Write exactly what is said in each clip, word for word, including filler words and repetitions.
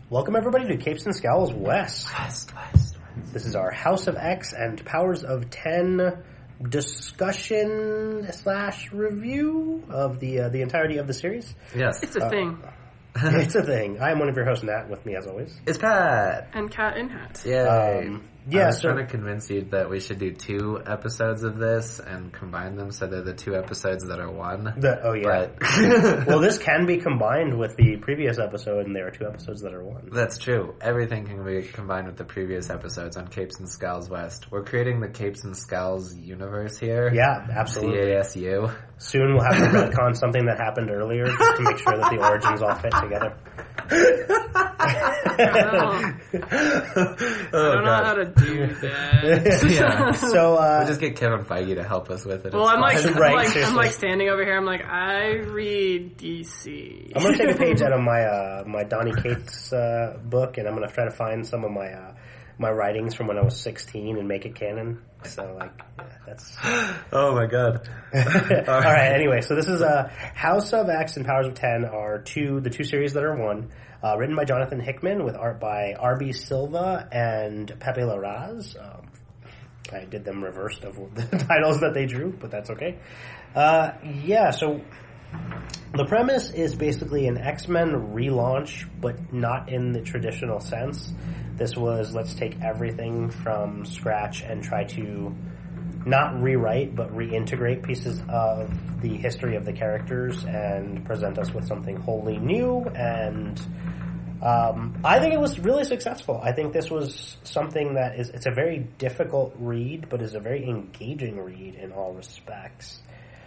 Welcome everybody to Capes and Scowls West. West, West, West. This is our House of X and Powers of ten discussion slash review of the uh, the entirety of the series. Yes. It's a Uh, thing. It's a thing. I am one of your hosts, Nat, with me as always. It's Pat. And cat in hat. Yay. Um, yeah, I was so- trying to convince you that we should do two episodes of this and combine them so they're the two episodes that are one. The, oh yeah. But Well, this can be combined with the previous episode, and there are two episodes that are one. that's true. Everything can be combined with the previous episodes on Capes and Scowls West. We're creating the Capes and Scowls universe here. Yeah, absolutely. C A S U. Soon we'll have to retcon something that happened earlier just to make sure that the origins all fit together. I don't, Oh, I don't know God. how to do that. Yeah. So, uh, We'll just get Kevin Feige to help us with it. Well, It's I'm like, fine. I'm Right, like, I'm seriously. like standing over here. I'm like, I read D C. I'm gonna take a page out of my uh, my Donny Cates uh, book, and I'm gonna try to find some of my uh, my writings from when I was sixteen and make it canon. So, like, yeah, that's Oh my God. all right. Anyway, so this is uh, House of X and Powers of Ten are two the two series that are one, uh, written by Jonathan Hickman with art by R B Silva and Pepe Larraz. Um, I did them reversed of the titles that they drew, but that's okay. Uh, yeah, so the premise is basically an X-Men relaunch, but not in the traditional sense. This was, let's take everything from scratch and try to not rewrite, but reintegrate pieces of the history of the characters and present us with something wholly new. And um, I think it was really successful. I think this was something that is, it's a very difficult read, but is a very engaging read in all respects.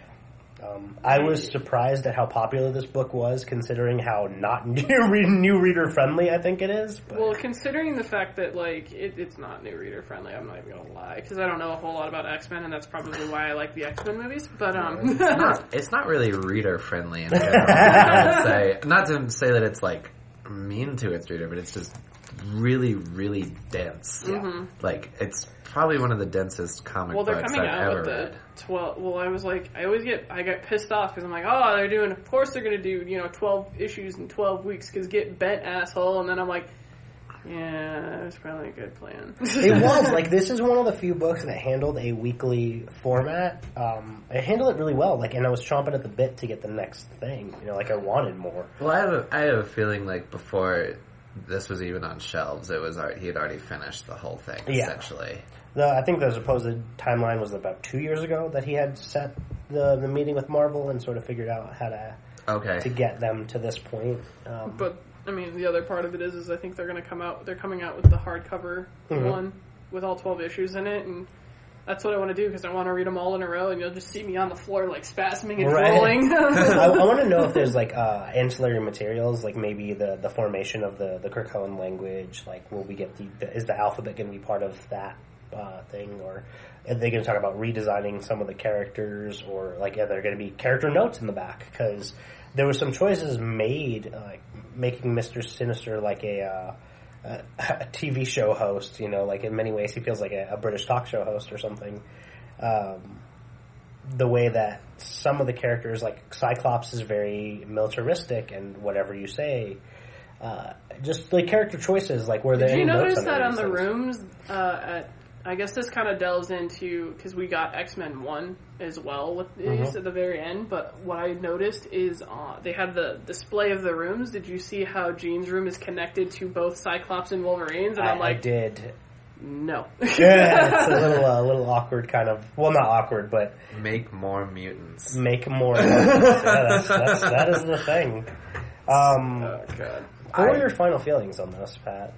Um, I was surprised at how popular this book was, considering how not new, new reader friendly I think it is. But. Well, considering the fact that like it, it's not new reader friendly, I'm not even gonna lie because I don't know a whole lot about X-Men, and that's probably why I like the X-Men movies. But um, It's not, it's not really reader friendly in general. I would say, not to say that it's like mean to its reader, but it's just really, really dense. Mhm. Like it's probably one of the densest comic well, they're books coming I've out ever with the read. twelve. Well, I was like, I always get, I get pissed off because I'm like, oh, they're doing. Of course, they're gonna do, you know, twelve issues in twelve weeks because get bent, asshole. And then I'm like, yeah, that was probably a good plan. It was. Like, this is one of the few books that handled a weekly format. Um, it handled it really well. Like, and I was chomping at the bit to get the next thing. You know, like, I wanted more. Well, I have a, I have a feeling like before this was even on shelves, it was al- he had already finished the whole thing Yeah. essentially. The, I think the supposed timeline was about two years ago that he had set the, the meeting with Marvel and sort of figured out how to Okay. to get them to this point. Um, But I mean, the other part of it is, is I think they're going to come out. They're coming out with the hardcover Mhm. one with all twelve issues in it, and that's what I want to do because I want to read them all in a row, and you'll just see me on the floor like spasming and Right. rolling. I, I want to know if there's like uh, ancillary materials, like maybe the, the formation of the the Krakoan language. Like, will we get the, the is the alphabet going to be part of that uh, thing, or are they going to talk about redesigning some of the characters, or like are there going to be character notes in the back? Because there were some choices made, uh, like making Mister Sinister like a. Uh, a, a T V show host, you know, like in many ways he feels like a, a British talk show host or something. Um, the way that some of the characters, like Cyclops, is very militaristic and whatever you say, uh, just like character choices, like were there Did you any notice notes that any on of the these things? rooms? Uh, at, I guess this kind of delves into because we got X-Men one as well with these Mhm. at the very end. But what I noticed is uh, they had the display of the rooms. Did you see how Jean's room is connected to both Cyclops and Wolverine's? And I, I'm like, I did. no. Yeah, it's a little, uh, little awkward, kind of. Well, not awkward, but Make more mutants. make more. yeah, that's, that's, that is the thing. Um, Oh god. what were I- your final feelings on this, Pat?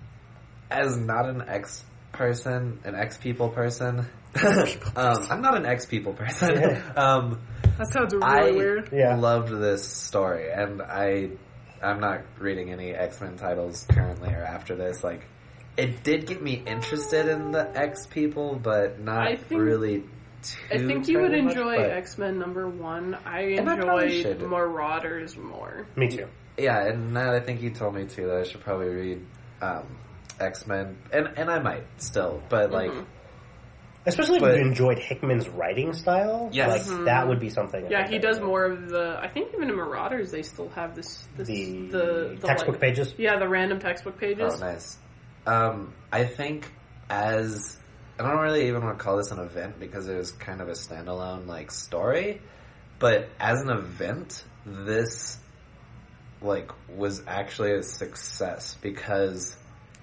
As not an X person, an X people person. um, I'm not an X people person. um, That sounds really I weird. Yeah. loved this story, and I, I'm not reading any X-Men titles currently or after this. Like, it did get me interested in the X people, but not I think- really. Too I think you would terribly much, enjoy but- X-Men number one. I And I probably enjoyed should. Marauders more. Me too. Yeah, and now I think you told me too that I should probably read um, X-Men, and and I might still, but like Mhm. Especially But- if you enjoyed Hickman's writing style, Yes. like Mhm. that would be something. I Yeah, think he I does would- more of the. I think even in Marauders, they still have this. this the, the, the textbook like, pages. Yeah, the random textbook pages. Oh, nice. Um, I think as I don't really even want to call this an event because it was kind of a standalone like story, but as an event, this like was actually a success because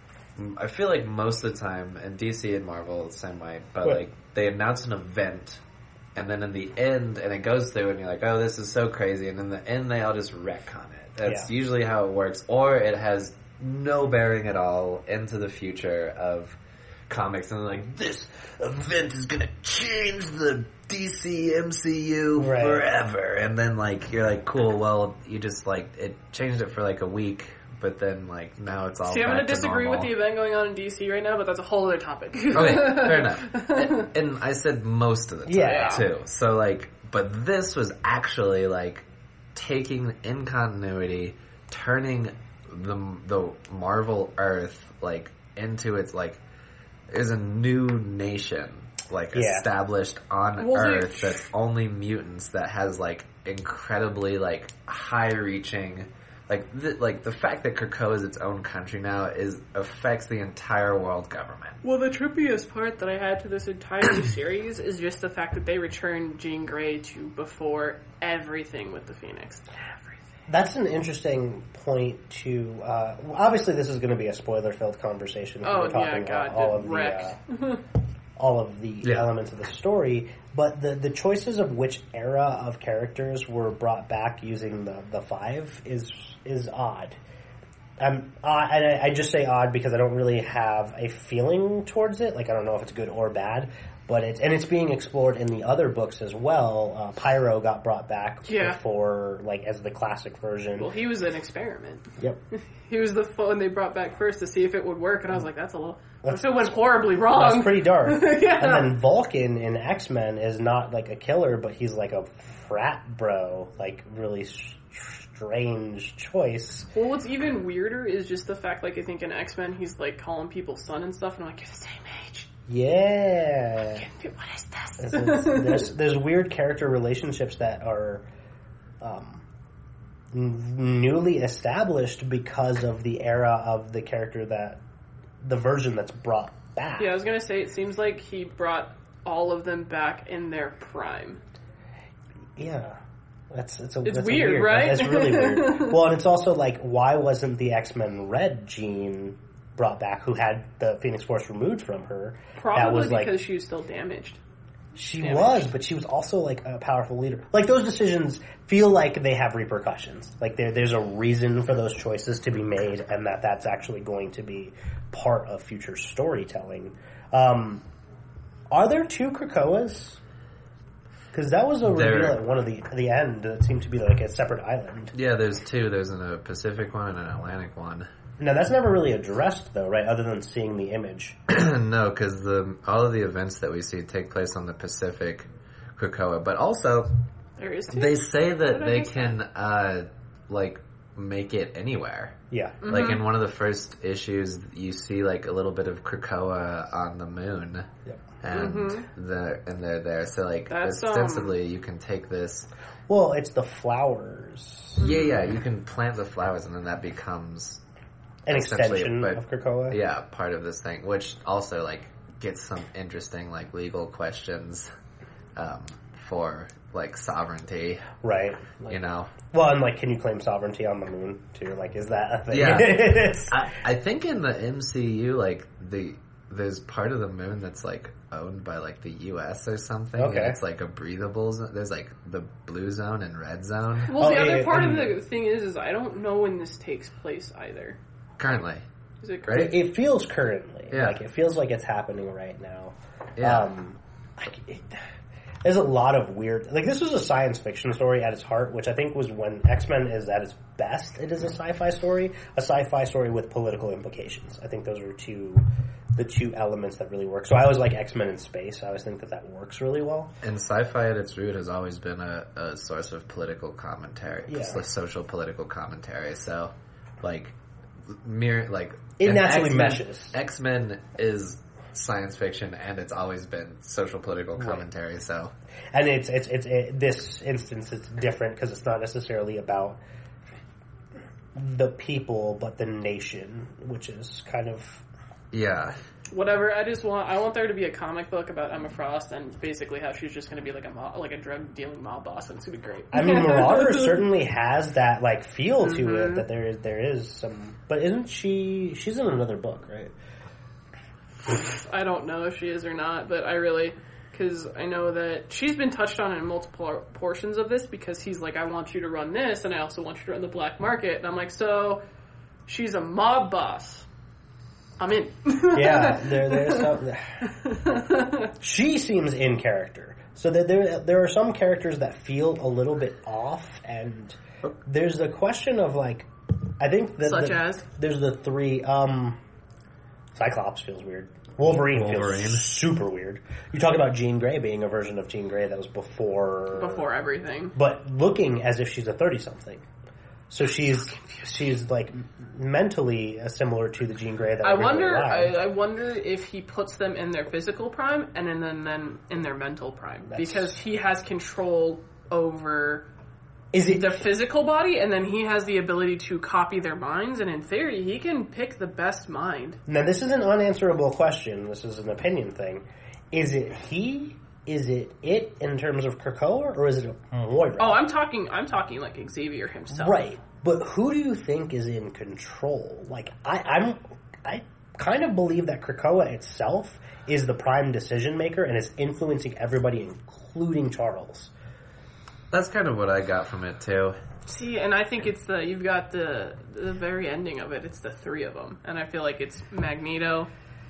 I feel like most of the time, and D C and Marvel the same way, but Right. like they announce an event, and then in the end, and it goes through, and you're like, oh, this is so crazy, and in the end, they all just retcon it. That's Yeah. usually how it works, or it has no bearing at all into the future of comics, and they're like, this event is gonna change the D C M C U Right. forever, and then like you're like, cool, well, you just like it changed it for like a week. But then, like, now it's all See, I'm back going to to disagree with normal. the event going on in D C right now, but that's a whole other topic. Okay, fair enough. And, and I said most of the time, Yeah. too. So, like, but this was actually, like, taking in continuity, turning the the Marvel Earth, like, into its, like, is a new nation, like, Yeah. established on Well, they- Earth that's only mutants, that has, like, incredibly, like, high-reaching... Like, the, like the fact that Krakoa is its own country now is affects the entire world government. Well, the trippiest part that I had to this entire series is just the fact that they returned Jean Grey to before everything with the Phoenix. Everything. That's an interesting point to. Uh, obviously, this is going to be a spoiler-filled conversation. 'Cause Oh, we're talking yeah, God, about all of the wreck. uh, all of the Yeah. elements of the story, but the the choices of which era of characters were brought back using the the five is is odd. Um, odd, and I, I just say odd because I don't really have a feeling towards it. Like I don't know if it's good or bad, but it's and it's being explored in the other books as well. Uh, Pyro got brought back Yeah. before, like as the classic version. Well, he was an experiment. Yep. He was the phone they brought back first to see if it would work, and I was like, that's a little... What if it went horribly wrong? That's pretty dark. Yeah. And then Vulcan in X-Men is not like a killer, but he's like a frat bro. Like really sh- strange choice. Well, what's even weirder is just the fact, like, I think in X-Men, he's, like, calling people son and stuff, and I'm like, you're the same age. Yeah. What is It's- this? it's- there's there's weird character relationships that are um, n- newly established because of the era of the character that the version that's brought back. Yeah, I was gonna say, it seems like he brought all of them back in their prime. Yeah. That's it's a It's that's a weird, right? That's really weird. Well, and it's also like, why wasn't the X-Men Red Jean brought back, who had the Phoenix Force removed from her? Probably that was because like she was still damaged. she damaged. was, but she was also like a powerful leader. Like those decisions feel like they have repercussions. Like there, there's a reason for those choices to be made, and that that's actually going to be part of future storytelling. Um, are there two Krakoas? Because that was a There- reveal at one of the the end that seemed to be like a separate island. Yeah, there's two. There's a Pacific one and an Atlantic one. Now that's never really addressed though, right? Other than seeing the image. No, because the all of the events that we see take place on the Pacific Krakoa, but also There is two? they say that What did I they miss can uh, like make it anywhere. Yeah. Mm-hmm. Like in one of the first issues, you see like a little bit of Krakoa on the moon, Yep. and Mhm. the and they're there. So like That's, um, ostensibly, you can take this. Well, it's the flowers. Yeah, yeah, you can plant the flowers, and then that becomes An essentially, extension but- of Krakoa. yeah part of this thing, which also like gets some interesting like legal questions um, for like sovereignty. Right. Like, You know, well, and like, can you claim sovereignty on the moon too? Like, is that a thing? Yeah. It's- I, I think in the M C U, like the there's part of the moon that's like owned by like the U S or something. Okay. And it's like a breathable zone. There's like the blue zone and red zone Well, Oh, the yeah, other yeah, part and- of the thing is, is I don't know when this takes place either. currently. Is it Right? it, it feels currently. Yeah. Like, it feels like it's happening right now. Yeah. Um, like, it, there's a lot of weird... Like, this was a science fiction story at its heart, which I think was when X-Men is at its best. It is a sci-fi story. A sci-fi story with political implications. I think those are two... the two elements that really work. So I always like X-Men in space. I always think that that works really well. And sci-fi at its root has always been a, a source of political commentary, Yeah. like social political commentary. So, like, mere like It and naturally X-Men, meshes. X-Men is science fiction, and it's always been social political commentary. Right. So, and it's it's it's it, this instance it's different because it's not necessarily about the people, but the nation, which is kind of yeah. Whatever. I just want I want there to be a comic book about Emma Frost and basically how she's just going to be like a mob, like a drug dealing mob boss, and it's going to be great. I mean, Marauder certainly has that like feel to mm-hmm. it that there is there is some, but isn't she? She's in another book, right? I don't know if she is or not, but I really because I know that she's been touched on in multiple portions of this because he's like, I want you to run this, and I also want you to run the black market, and I'm like, so she's a mob boss. I'm in. Yeah, there, there's some. She seems in character, so that there there are some characters that feel a little bit off, and there's a question of like, I think that such the, as there's the three. Um, Cyclops feels weird. Wolverine, Wolverine feels super weird. You talk about Jean Grey being a version of Jean Grey that was before before everything, but looking as if she's a thirty-something. So she's she's like mentally similar to the Jean Grey that I wonder. I, I wonder if he puts them in their physical prime and then then, then in their mental prime That's, because he has control over is it the physical body, and then he has the ability to copy their minds. And in theory, he can pick the best mind. Now, this is an unanswerable question. This is an opinion thing. Is it he? Is it it in terms of Krakoa, or is it Moira? Oh, I'm talking. I'm talking like Xavier himself. Right, but who do you think is in control? Like, I, I'm, I kind of believe that Krakoa itself is the prime decision maker and is influencing everybody, including Charles. That's kind of what I got from it too. See, and I think it's the you've got the the very ending of it. It's the three of them, and I feel like it's Magneto,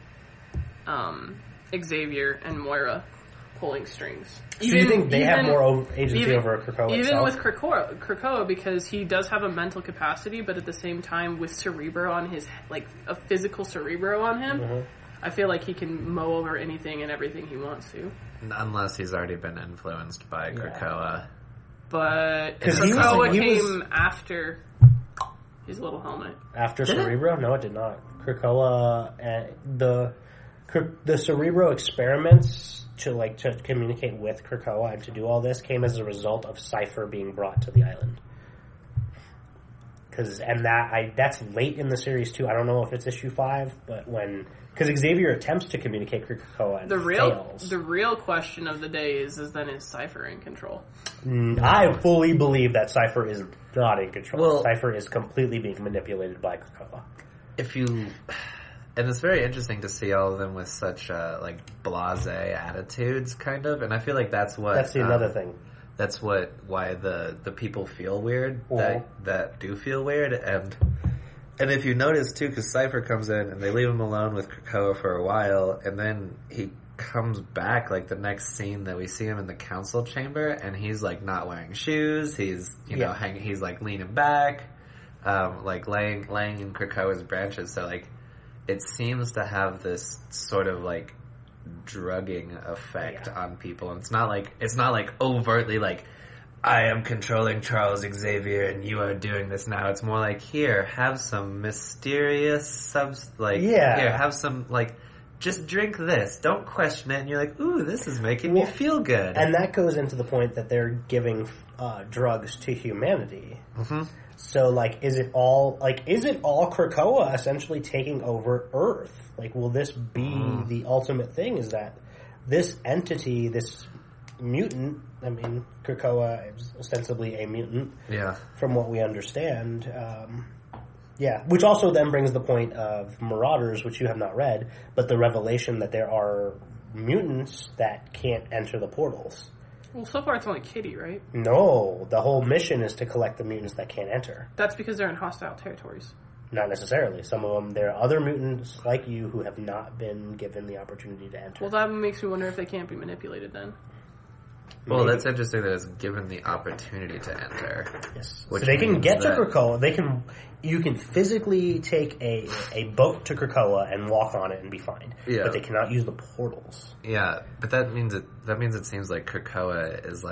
um, Xavier, and Moira pulling strings. So even, you think they even, have more agency even, over Krakoa Even itself? with Krakoa, Krakoa, because he does have a mental capacity, but at the same time, with Cerebro on his, like, a physical Cerebro on him, mm-hmm. I feel like he can mow over anything and everything he wants to. Unless he's already been influenced by Krakoa. Yeah. But Because Krakoa he came was, after his little helmet. After did Cerebro? It? No, it did not. Krakoa, and the, the Cerebro experiments to like to communicate with Krakoa and to do all this came as a result of Cypher being brought to the island. Cause, and that I that's late in the series too. I don't know if it's issue five, but when because Xavier attempts to communicate with Krakoa and the real fails. The real question of the day is: is then is Cypher in control? Mm, I fully believe that Cypher is not in control. Well, Cypher is completely being manipulated by Krakoa. If you. And it's very interesting to see all of them with such uh, like blasé attitudes, kind of. And I feel like that's what that's the um, another thing. That's what why the, the people feel weird uh-huh. that that do feel weird. And and if you notice too, because Cypher comes in and they leave him alone with Krakoa for a while, and then he comes back like the next scene that we see him in the council chamber, and he's like not wearing shoes. He's you know yeah. hanging. He's like leaning back, um, like laying laying in Krakoa's branches. So like. It seems to have this sort of like drugging effect yeah. on people, and it's not like it's not like overtly like I am controlling Charles Xavier and you are doing this now. It's more like here, have some mysterious subs like yeah. here, have some like just drink this. Don't question it, and you're like, ooh, this is making well, me feel good. And that goes into the point that they're giving uh, drugs to humanity. Mm-hmm. So, like, is it all, like, is it all Krakoa essentially taking over Earth? Like, will this be mm. the ultimate thing? Is that this entity, this mutant, I mean, Krakoa is ostensibly a mutant. Yeah. From what we understand. Um, yeah. Which also then brings the point of Marauders, which you have not read, but the revelation that there are mutants that can't enter the portals. Well, so far it's only Kitty, right? No, the whole mission is to collect the mutants that can't enter. That's because they're in hostile territories. Not necessarily. Some of them, there are other mutants like you who have not been given the opportunity to enter. Well, that makes me wonder if they can't be manipulated then. Well, Maybe. That's interesting that it's given the opportunity to enter. Yes. So they can get to Krakoa. They can. You can physically take a a boat to Krakoa and walk on it and be fine. Yeah. But they cannot use the portals. Yeah, but that means it. That means it seems like Krakoa is like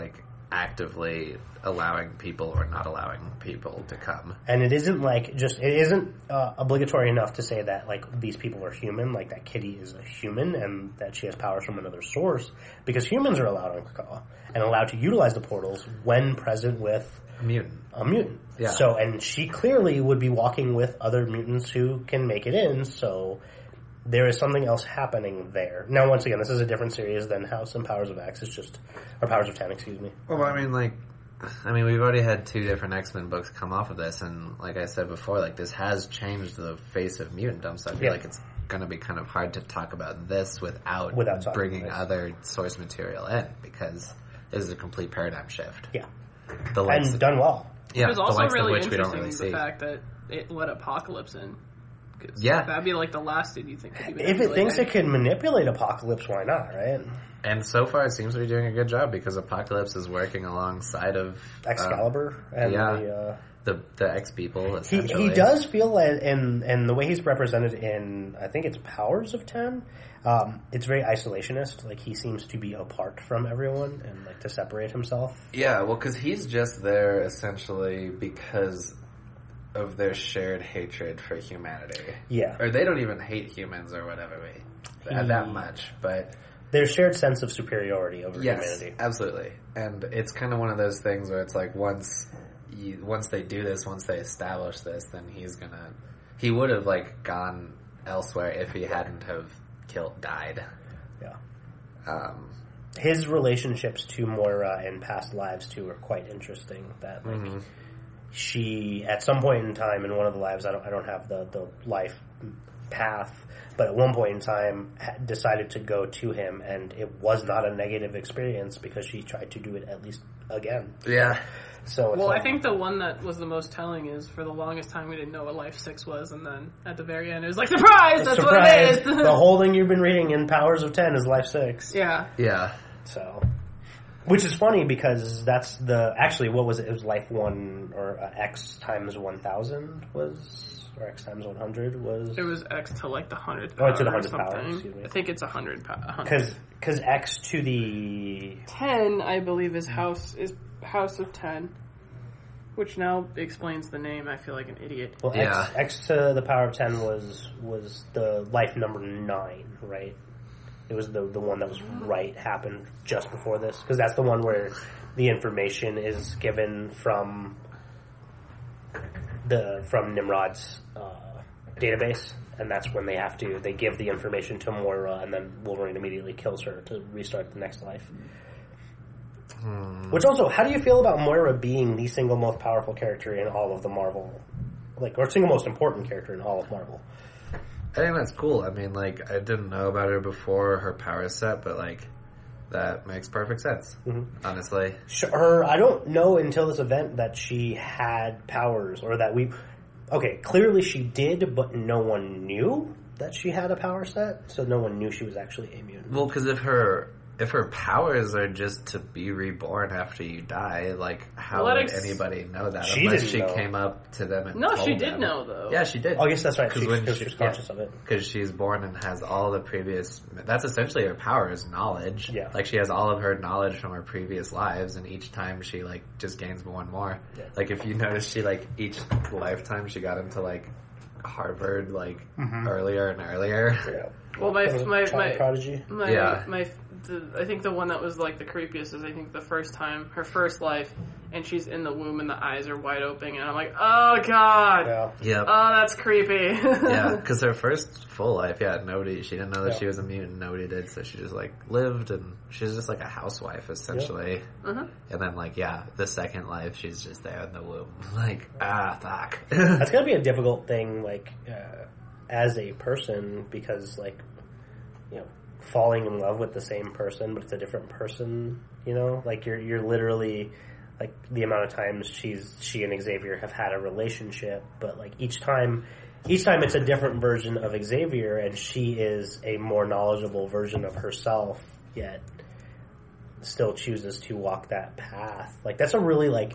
actively allowing people or not allowing people to come. And it isn't like just it isn't uh, obligatory enough to say that like these people are human, like that Kitty is a human and that she has powers from another source, because humans are allowed on Krakoa and allowed to utilize the portals when present with A mutant. a mutant. Yeah. So, and she clearly would be walking with other mutants who can make it in, so there is something else happening there. Now, once again, this is a different series than House and Powers of X. It's just, or Powers of ten, excuse me. Well, I mean, like, I mean, we've already had two different X-Men books come off of this, and like I said before, like, this has changed the face of mutantdom, so I feel Yeah. like it's going to be kind of hard to talk about this without, Without talking bringing about other source material in, because this is a complete paradigm shift. Yeah. The likes And of, done well. yeah, It was the also likes of really which we don't interesting really the see. fact that it let Apocalypse in. 'Cause Yeah. that'd be like the last dude you think could be If it thinks it manipulated. can manipulate Apocalypse, why not, right? And so far, it seems to be doing a good job because Apocalypse is working alongside of Excalibur um, and yeah. the... Uh, the the X people. He Essentially, he does feel like, and and the way he's represented in, I think it's Powers of Ten. Um, it's very isolationist. Like he seems to be apart from everyone and like to separate himself. Yeah, well, because he's just there essentially because of their shared hatred for humanity. Yeah, Or they don't even hate humans or whatever, we, He- that much, but their shared sense of superiority over yes, humanity. absolutely. And it's kind of one of those things where it's like once you, once they do this, once they establish this, then he's gonna he would have like gone elsewhere if he hadn't have killed died. Yeah, Um, his relationships to Moira in past lives too are quite interesting. That like mhm. she, at some point in time in one of the lives, I don't I don't have the the life path, but at one point in time ha- decided to go to him, and it was not a negative experience because she tried to do it at least again. Yeah. So it's Well, like, I think the one that was the most telling is for the longest time we didn't know what Life Six was, and then at the very end it was like, surprise! That's surprise, what it is! the whole thing you've been reading in Powers of Ten is Life Six. Yeah. Yeah. So, which is funny because that's the actually what was it? It was Life One or uh, X times one thousand was or X times one hundred was It was X to like the hundredth Oh, power to the or hundredth power, something. excuse me. I think it's a hundred power. because because X to the Ten, I believe, is House is House of Ten, which now explains the name. I feel like an idiot. well Yeah. X, X to the power of ten was was the life number nine, right? It was the the one that was right happened just before this because that's the one where the information is given from the from Nimrod's uh, database, and that's when they have to they give the information to Moira, and then Wolverine immediately kills her to restart the next life. Hmm. Which also, how do you feel about Moira being the single most powerful character in all of the Marvel, like or single most important character in all of Marvel? I think that's cool. I mean, like, I didn't know about her before her power set, but, like, that makes perfect sense, Mhm. honestly. Her, I don't know until this event that she had powers, or that we. Okay, clearly she did, but no one knew that she had a power set, so no one knew she was actually a mutant. Well, because if her if her powers are just to be reborn after you die, like, how Well, that would ex- anybody know that She unless didn't she know. came up to them and No, told she did them? know though. Yeah, she did. Oh, yes, that's right. Because She, when because she- she was yeah. conscious of it. Because she's born and has all the previous... That's essentially her power is knowledge. Yeah. Like, she has all of her knowledge from her previous lives, and each time she, like, just gains more and more. Yeah. Like, if you notice, she, like, each lifetime she got into, like, Harvard, like, Mhm. earlier and earlier. Yeah. Well, my Was it my Child my prodigy. my, Yeah. my the, I think the one that was like the creepiest is I think the first time her first life, and she's in the womb and the eyes are wide open, and I'm like, oh god, Yeah. Yep. oh that's creepy. Yeah, because her first full life, yeah, nobody, she didn't know that Yeah. she was a mutant, nobody did, so she just, like, lived, and she was just, like, a housewife, essentially. Uh-huh. And then, like, yeah, the second life, she's just there in the womb. Like, ah, fuck. That's gonna be a difficult thing, like, uh, as a person, because, like, you know, falling in love with the same person, but it's a different person, you know? Like, you're, you're literally, like, the amount of times she's, she and Xavier have had a relationship, but, like, each time, each time it's a different version of Xavier, and she is a more knowledgeable version of herself, yet still chooses to walk that path. Like, that's a really, like,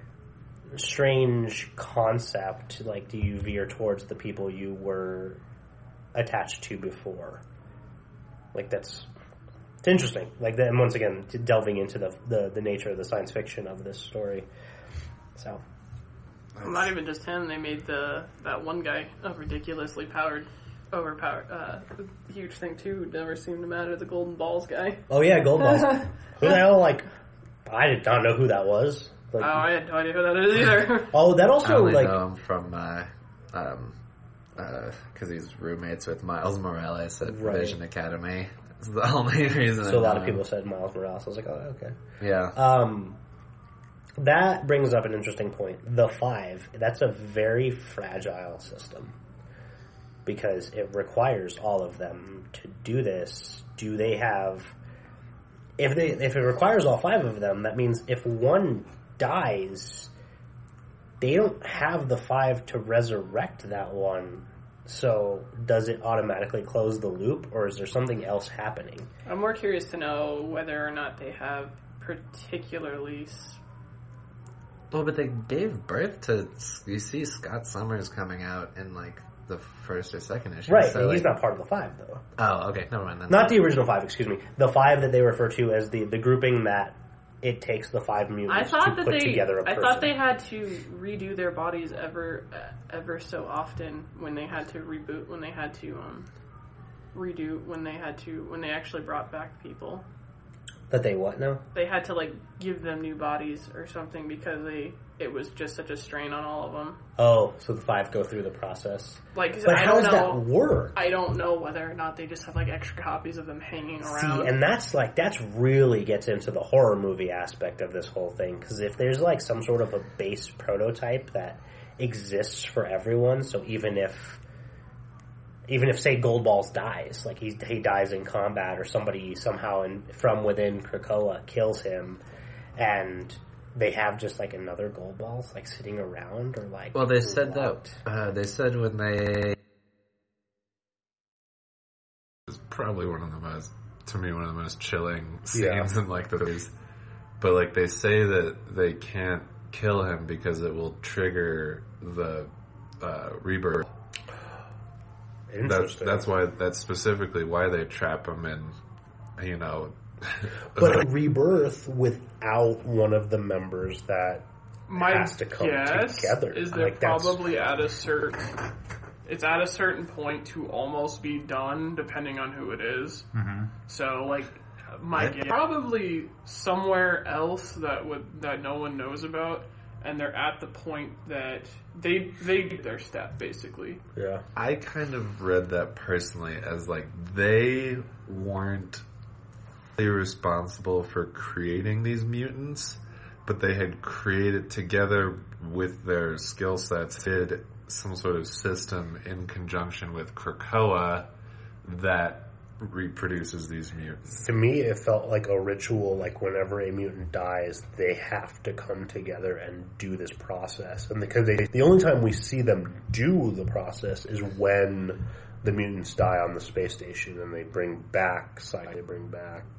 strange concept. Like, do you veer towards the people you were attached to before? Like, that's it's interesting. Like, and once again, delving into the, the the nature of the science fiction of this story. So, well, not even just him. They made the that one guy a ridiculously powered, overpowered, uh, huge thing too. Never seemed to matter. The Golden Balls guy. Oh yeah, Gold Balls. Who the hell? Like, I did not know who that was. Like, oh, I had no idea who that is either. Oh, that also I only like know him from uh, um, because uh, he's roommates with Miles Morales at Right. Vision Academy. That's the only reason. so I a lot know of people him. said Miles Morales. I was like, oh, okay. Yeah. Um, that brings up an interesting point. The Five, that's a very fragile system because it requires all of them to do this. Do they have... If they if it requires all five of them, that means if one dies, they don't have the five to resurrect that one. So does it automatically close the loop, or is there something else happening? I'm more curious to know whether or not they have particularly... Well, but they gave birth to... You see Scott Summers coming out in, like, the first or second issue. Right, so, and like, he's not part of the five, though. Oh, okay, never mind then. Not the original five, excuse me. The five that they refer to as the, the grouping that it takes the five I mutants thought to that put they. together a I person. thought they had to redo their bodies ever, uh, ever so often when they had to reboot. When they had to um, redo. When they had to. When they actually brought back people. That they what now? They had to like give them new bodies or something because they. It was just such a strain on all of them. Oh, so the five go through the process. Like, But I how don't does know. that work? I don't know whether or not they just have like extra copies of them hanging around. See, and that's like, that's really gets into the horror movie aspect of this whole thing. Because if there's like some sort of a base prototype that exists for everyone, so even if, even if say Gold Balls dies, like he, he dies in combat or somebody somehow in, from within Krakoa kills him, and they have just like another Gold Balls like sitting around, or like, Well, they said what? that. Uh, they said when they. It's probably one of the most, to me, one of the most chilling scenes Yeah. in like the movies. But like they say that they can't kill him because it will trigger the uh, rebirth. That's Interesting. that's why that's specifically why they trap him in, you know. But rebirth without one of the members that My has to come guess together. is they're Like, that's- probably at a certain. It's at a certain point to almost be done, depending on who it is. Mm-hmm. So, like, my guess, probably somewhere else that would that no one knows about, and they're at the point that they they do their step basically. Yeah. I kind of read that personally as like they weren't really responsible for creating these mutants, but they had created together with their skill sets, did some sort of system in conjunction with Krakoa that reproduces these mutants. To me, it felt like a ritual, like whenever a mutant dies, they have to come together and do this process. And because they, the only time we see them do the process is when the mutants die on the space station and they bring back, they bring back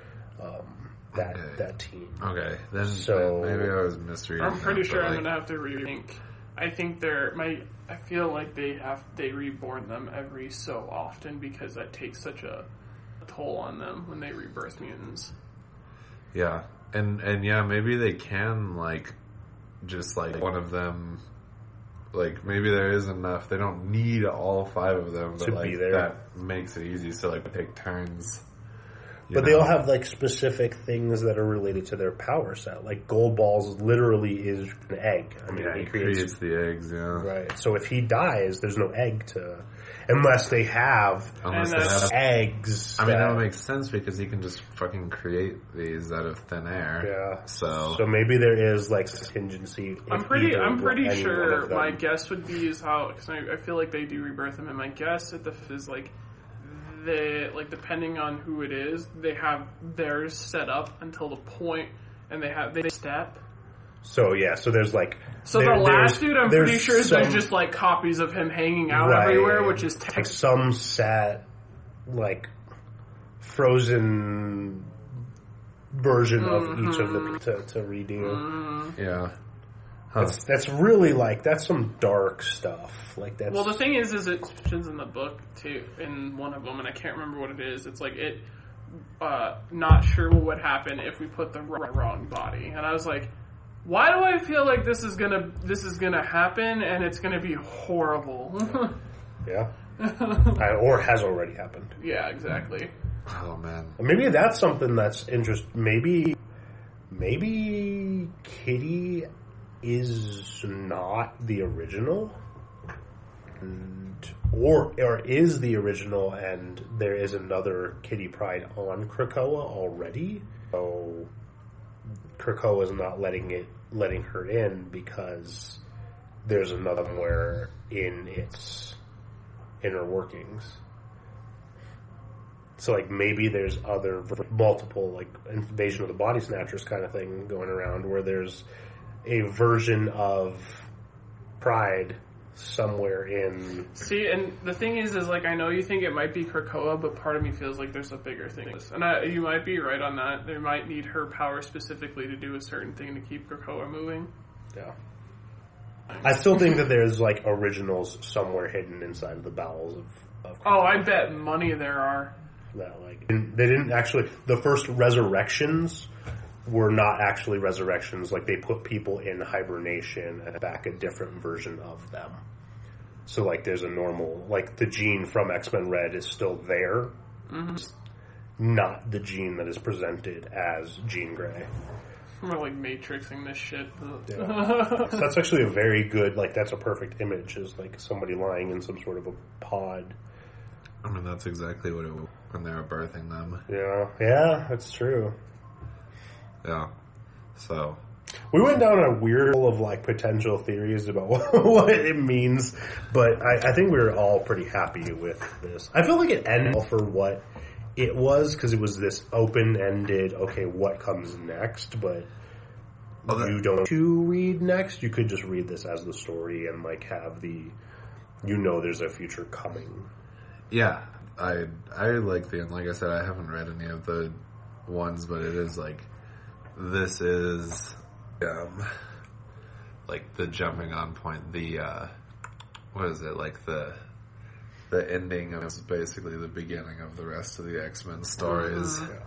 um, that Okay. that team. Okay, then, So- then maybe I was misreading. I'm pretty that, sure but, I'm like, gonna have to rethink. I think they're my. I feel like they have they reborn them every so often because that takes such a, a toll on them when they rebirth mutants. Yeah, and and yeah, maybe they can like just like one of them. Like maybe there is enough. They don't need all five of them, but To be like there. that makes it easy. So like take turns. you But they know? all have like specific things that are related to their power set. Like Gold Balls literally is an egg. I mean, Yeah, he he creates creates the eggs. Yeah, right. So if he dies, there's no egg to, unless they have unless And they that's- have. eggs. I mean, that- that would make sense because he can just fucking create these out of thin air. Yeah. So, So maybe there is like contingency. I'm if pretty. either I'm one- pretty any one sure. of them- My guess would be is how because I, I feel like they do rebirth them, and my guess at the is like they like depending on who it is, they have theirs set up until the point, and they have they step. So yeah. So there's like. So there- the last there's- dude, I'm there's pretty sure some- there's just like copies of him hanging out Right. everywhere, which is like text. some set, like frozen version of each of them to, to redo. yeah. Huh. That's that's really like that's some dark stuff. Like that's Well, the thing is, is it mentions in the book too, in one of them, and I can't remember what it is. It's like it uh, not sure what would happen if we put the wrong body. And I was like, why do I feel like this is gonna this is gonna happen and it's gonna be horrible? Yeah. I, or has already happened. Yeah, exactly. Oh man. Maybe that's something that's interesting. Maybe, maybe Kitty is not the original, and, or or is the original, and there is another Kitty Pryde on Krakoa already. So Krakoa is not letting it letting her in because there's another where in its inner workings. So, like, maybe there's other multiple, like, Invasion of the Body Snatchers kind of thing going around where there's a version of Pride somewhere in... See, and the thing is, is, like, I know you think it might be Krakoa, but part of me feels like there's a bigger thing. And I, you might be right on that. They might need her power specifically to do a certain thing to keep Krakoa moving. Yeah. I still think that there's, like, originals somewhere hidden inside of the bowels of... of Oh, I bet money there are. That, like, they didn't actually... The first resurrections were not actually resurrections. Like, they put people in hibernation and back a different version of them. So, like, there's a normal... Like, the Jean from X-Men Red is still there. Mm-hmm. It's not the Jean that is presented as Jean Grey. We're, like, matrixing this shit. Yeah. So that's actually a very good... Like, that's a perfect image, is, like, somebody lying in some sort of a pod. I mean, that's exactly what it was when they were birthing them. Yeah, yeah, that's true. Yeah. So... We went down a weird hole of, like, potential theories about what it means, but I, I think we were all pretty happy with this. I feel like it ended for what it was, because it was this open-ended, okay, what comes next, but oh, that, you don't have to read next. You could just read this as the story and, like, have the, you know there's a future coming. Yeah, I I like the, and like I said, I haven't read any of the ones, but it is like, this is, um, like the jumping on point, the, uh, what is it, like the, the ending is basically the beginning of the rest of the X-Men stories. Mm-hmm.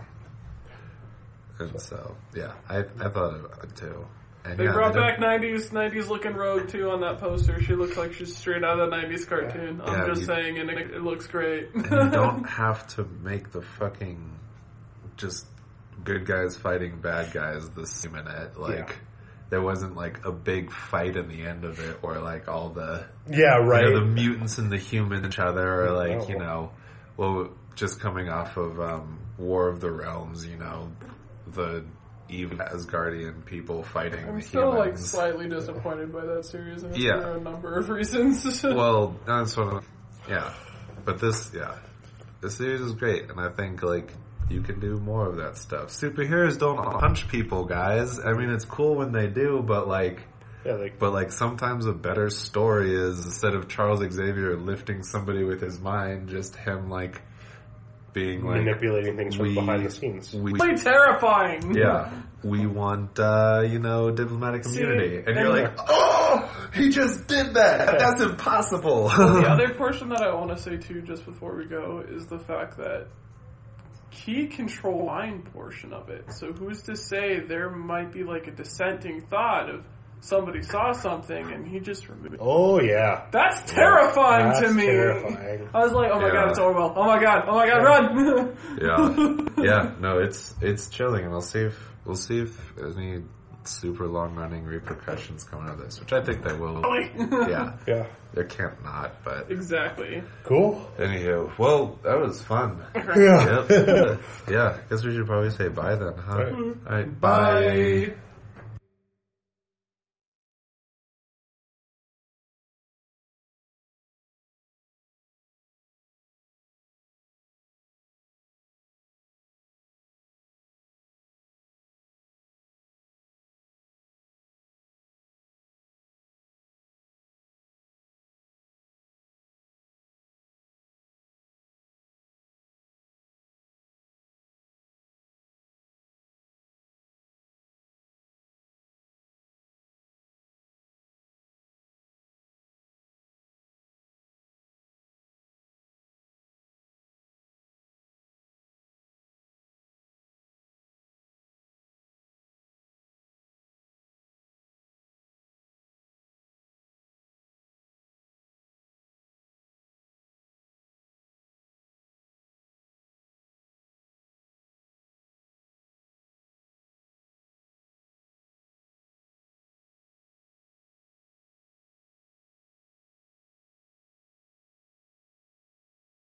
Yeah. And so, yeah, I I thought of it too. And they yeah, brought they back nineties nineties looking Rogue too on that poster. She looks like she's straight out of the nineties cartoon. I'm yeah, just you, saying, and it, it looks great. And you don't have to make the fucking just good guys fighting bad guys the same minute. Like, yeah. There wasn't like a big fight in the end of it, or like all the yeah right you know, the mutants and the humans each other, or like oh. you know, well, just coming off of um, War of the Realms, you know, the evil Asgardian people fighting I'm the still humans. like slightly disappointed by that series, and it's Yeah. for a number of reasons. Well, that's what I'm, yeah, but this, yeah, this series is great, and I think like you can do more of that stuff. Superheroes don't punch people, guys. I mean, it's cool when they do, but like, yeah, like, but like sometimes a better story is instead of Charles Xavier lifting somebody with his mind, just him like being like manipulating things from we, behind the scenes. We, Really terrifying. Yeah, we want uh, you know diplomatic immunity, See, and you're like, oh, he just did that. That's impossible. The other portion that I want to say too, just before we go, is the fact that he control line portion of it. So who's to say there might be like a dissenting thought of somebody saw something and he just removed it. Oh yeah, that's terrifying yeah, that's to me. Terrifying. I was like, oh my yeah. god, it's Orwell. Oh my god, oh my god, run! yeah, yeah. No, it's it's chilling, and we'll see if we'll see if any super long running repercussions come out of this, which I think they will. yeah, yeah. There can't not, but exactly. Cool. Anywho, well, that was fun. Yeah. Yep. Yeah, I guess we should probably say bye then, huh? Right. All right, Bye. bye.